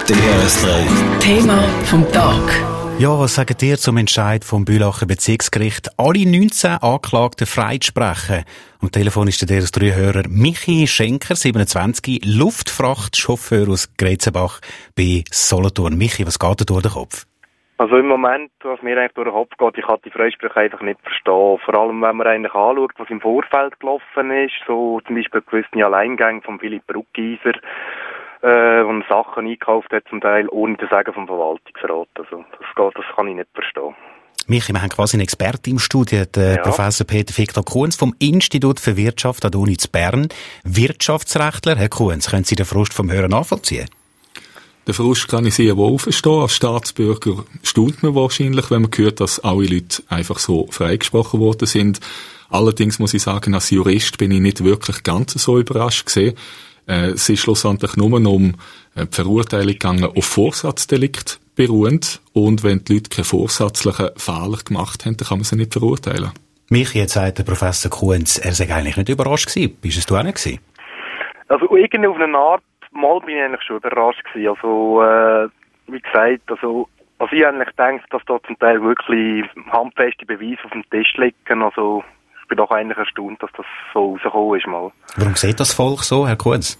DRS3. Thema vom Tag. Ja, was sagt ihr zum Entscheid vom Bühlacher Bezirksgericht, alle 19 Anklagten freizusprechen? Am Telefon ist der DRS3-Hörer Michi Schenker, 27, Luftfrachtchauffeur aus Grezenbach bei Solothurn. Michi, was geht dir durch den Kopf? Also im Moment, was mir eigentlich durch den Kopf geht, ich kann die Freisprüche einfach nicht verstehen. Vor allem, wenn man eigentlich anschaut, was im Vorfeld gelaufen ist, so zum Beispiel gewisse Alleingänge von Philipp Bruckgeiser, wo er Sachen eingekauft hat, zum Teil ohne das Sagen vom Verwaltungsrat. Also das kann ich nicht verstehen. Michi, wir haben quasi einen Experten im Studio, den Professor Peter Viktor Kuhns vom Institut für Wirtschaft an der Uni Bern. Wirtschaftsrechtler. Herr Kuhns, können Sie den Frust vom Hörer nachvollziehen? Den Frust kann ich sehr wohl verstehen. Als Staatsbürger staunt man wahrscheinlich, wenn man hört, dass alle Leute einfach so freigesprochen worden sind. Allerdings muss ich sagen, als Jurist bin ich nicht wirklich ganz so überrascht gewesen. Es ist schlussendlich nur um die Verurteilung gegangen auf Vorsatzdelikt beruhend. Und wenn die Leute keine vorsätzlichen Fehler gemacht haben, dann kann man sie nicht verurteilen. Michi, jetzt sagt der Professor Kuhns, er sei eigentlich nicht überrascht gewesen. Bist es du auch nicht gewesen? Also irgendwie auf eine Art Mal bin ich eigentlich schon überrascht gewesen. Also, wie gesagt, also ich eigentlich denke, dass da zum Teil wirklich handfeste Beweise auf dem Tisch liegen. Also, ich bin doch eigentlich erstaunt, dass das so rausgekommen ist mal. Warum sieht das Volk so, Herr Kuhns?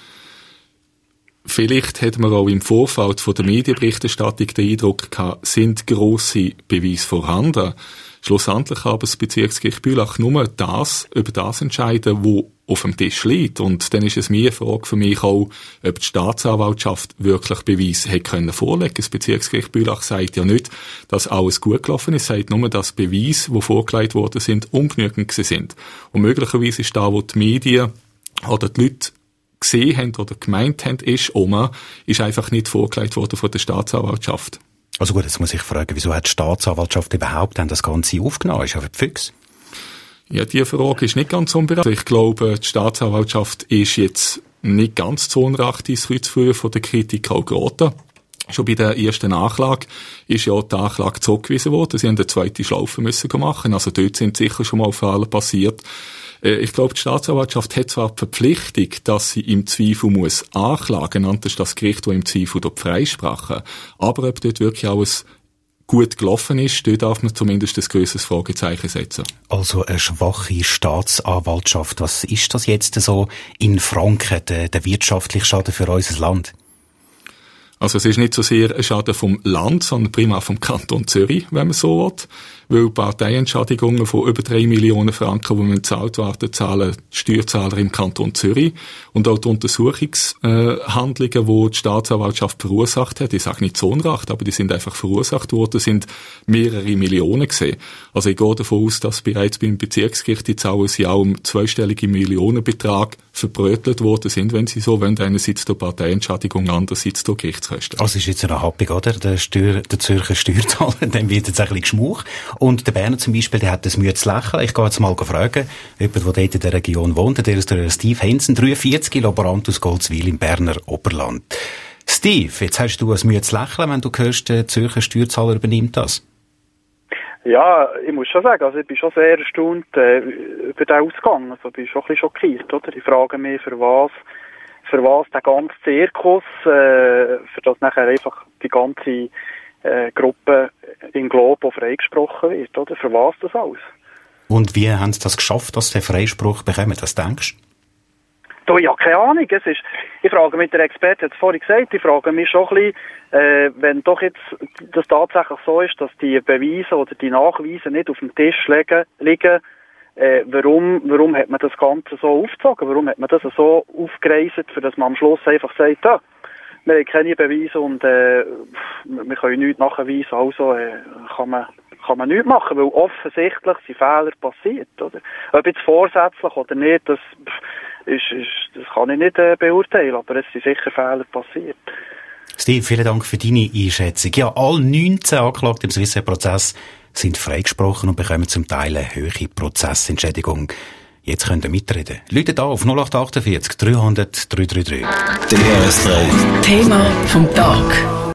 Vielleicht hat man auch im Vorfeld von der Medienberichterstattung den Eindruck gehabt, sind grosse Beweise vorhanden. Schlussendlich aber das Bezirksgericht Bülach nur über das entscheiden, wo auf dem Tisch liegt. Und dann ist es mir eine Frage für mich auch, ob die Staatsanwaltschaft wirklich Beweise hätte können vorlegen. Das Bezirksgericht Bülach sagt ja nicht, dass alles gut gelaufen ist, sagt nur, dass Beweise, die vorgelegt worden sind, ungenügend sind. Und möglicherweise ist da, wo die Medien oder die Leute gesehen haben oder gemeint haben, ist einfach nicht vorgelegt worden von der Staatsanwaltschaft. Also gut, jetzt muss ich fragen, wieso hat die Staatsanwaltschaft überhaupt das Ganze aufgenommen? Ist aber die Füchse? Ja, die Frage ist nicht ganz unberechtigt. Ich glaube, die Staatsanwaltschaft ist jetzt nicht ganz zu Unrecht ins Kreuz früher von der Kritik auch geraten. Schon bei der ersten Anklage ist ja die Anklage zurückgewiesen worden. Sie haben eine zweite Schlaufe müssen machen. Also dort sind sicher schon mal Fehler passiert. Ich glaube, die Staatsanwaltschaft hat zwar die Verpflichtung, dass sie im Zweifel muss anklagen, anders das Gericht, das im Zweifel dort freisprachen. Aber ob dort wirklich alles gut gelaufen ist, dort darf man zumindest ein grösseres Fragezeichen setzen. Also eine schwache Staatsanwaltschaft. Was ist das jetzt so in Franken, der wirtschaftliche Schaden für unser Land? Also es ist nicht so sehr ein Schaden vom Land, sondern primär vom Kanton Zürich, wenn man so will. Weil Parteientschädigungen von über 3 Millionen Franken, die man gezahlt werden, zahlen die Steuerzahler im Kanton Zürich. Und auch die Untersuchungshandlungen, die die Staatsanwaltschaft verursacht hat, ich sage nicht zu Unrecht, aber die sind einfach verursacht worden, sind mehrere Millionen gewesen. Also ich gehe davon aus, dass bereits beim Bezirksgericht die Zahlen sie auch um zweistellige Millionenbetrag verbrötelt worden sind, wenn sie so wollen, einerseits durch Parteientschädigung, andererseits durch Gerichtskosten. Also ist jetzt eine Happig, oder? Der Zürcher Steuerzahler, dem wird jetzt ein bisschen Geschmuch. Und der Berner zum Beispiel, der hat das Mühe zu lächeln. Ich gehe jetzt mal fragen, jemand, der dort in der Region wohnt, der ist der Steve Hensen, 43, Laborant aus Goldswil im Berner Oberland. Steve, jetzt hast du ein Mühe zu lächeln, wenn du hörst, der Zürcher Steuerzahler übernimmt das. Ja, ich muss schon sagen, also ich bin schon sehr erstaunt über den Ausgang. Also ich bin schon ein bisschen schockiert, oder? Ich frage mich, für was der ganze Zirkus, für das nachher einfach die ganze Gruppe in Globo freigesprochen wird, oder? Für was das alles? Und wie haben sie das geschafft, dass sie den Freispruch bekommen? Was denkst du? Ja, keine Ahnung. Ich frage mich, der Experte hat es vorhin gesagt, ich frage mich schon ein bisschen, wenn doch jetzt das tatsächlich so ist, dass die Beweise oder die Nachweise nicht auf dem Tisch liegen, warum hat man das Ganze so aufgezogen? Warum hat man das so aufgereist, für dass man am Schluss einfach sagt, ja, wir haben keine Beweise und wir können nichts nachweisen, also kann man nichts machen, weil offensichtlich sind Fehler passiert, oder? Ob jetzt vorsätzlich oder nicht, das kann ich nicht beurteilen, aber es sind sicher Fehler passiert. Steve, vielen Dank für deine Einschätzung. Ja, alle 19 Angeklagten im Swissair-Prozess sind freigesprochen und bekommen zum Teil eine hohe Prozessentschädigung. Jetzt könnt ihr mitreden. Läutet auf 0848 300 333. DRS3. Thema vom Tag.